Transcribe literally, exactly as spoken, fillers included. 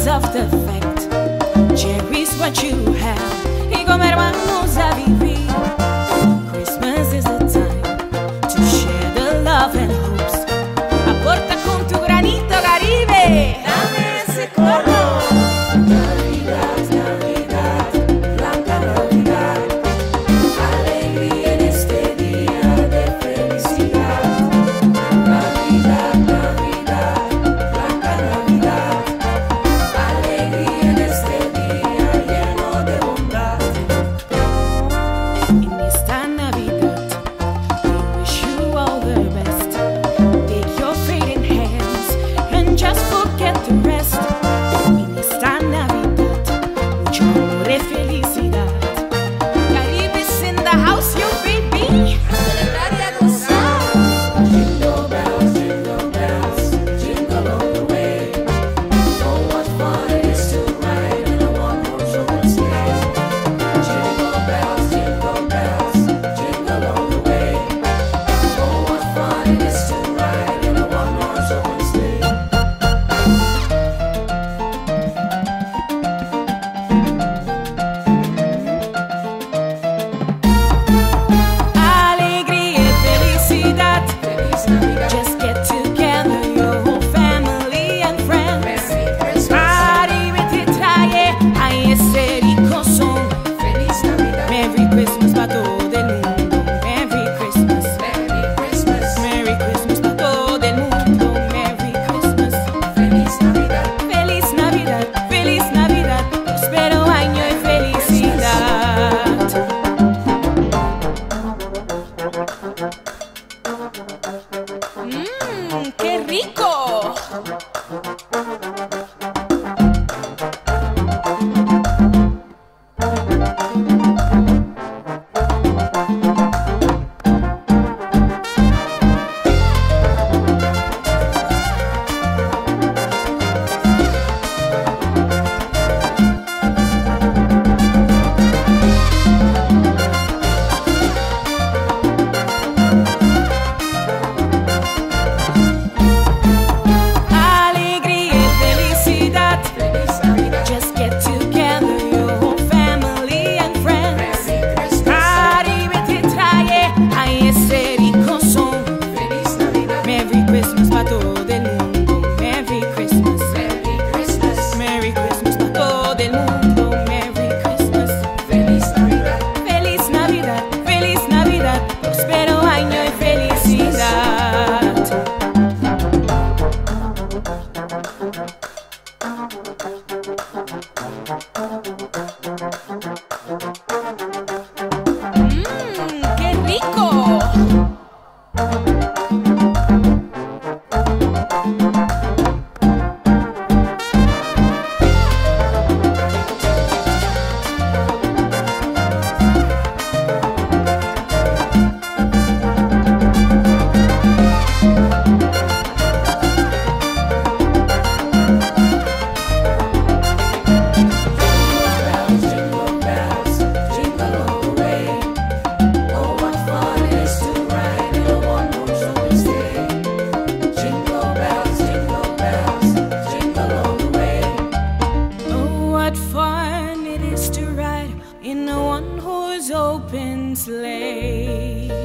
because of the fact. Cherish what you have y como hermanos a vivir. Christmas is the time to share the love and hopes. Aporta con tu granito Caribe. Dame ese coro. Navidad, Navidad, blanca Navidad. Alegría en este día de felicidad. Navidad, Navidad, blanca Navidad. Alegría en este día lleno de bondad. En esta Navidad, we wish you all the best. Take your fading hands and just forget the rest. En esta Navidad, mucho amor y felicidad. Caribe's in the house, you baby. A celebrar y a gozar. Jingle bells, jingle bells, jingle all the way. Oh, what fun it is to ride in a one-horse open sleigh. Jingle bells, jingle bells, jingle all the way. Oh, what fun it is to ride in a one-horse open sleigh. Alegría y felicidad. Feliz Navidad. Just get together, your whole family and friends. Merry Christmas. Caribe te trae a ese rico son. Feliz Navidad. Merry Christmas para todo el mundo. Merry Christmas. Merry Christmas. Merry Christmas para todo el mundo. Merry Christmas. Feliz Navidad. Feliz Navidad. Feliz Navidad. Prospero año y felicidad. Mmm, qué rico. Alegría y felicidad. Feliz Navidad. Just get together, your whole family and friends. Merry Christmas. Caribe te trae a ese rico son. Feliz Navidad. Merry Christmas para todo el mundo. Merry Christmas. Merry Christmas. Merry Christmas para todo el mundo. Merry Christmas. Feliz Navidad. Feliz Navidad. Feliz Navidad. Prospero año y felicidad. Mmm, qué rico. Jingle bells, jingle all the way. Oh, what fun it is to ride in a one-horse open sleigh. Jingle bells, jingle bells, jingle all the way. Oh, what fun it is to ride in a one-horse open sleigh.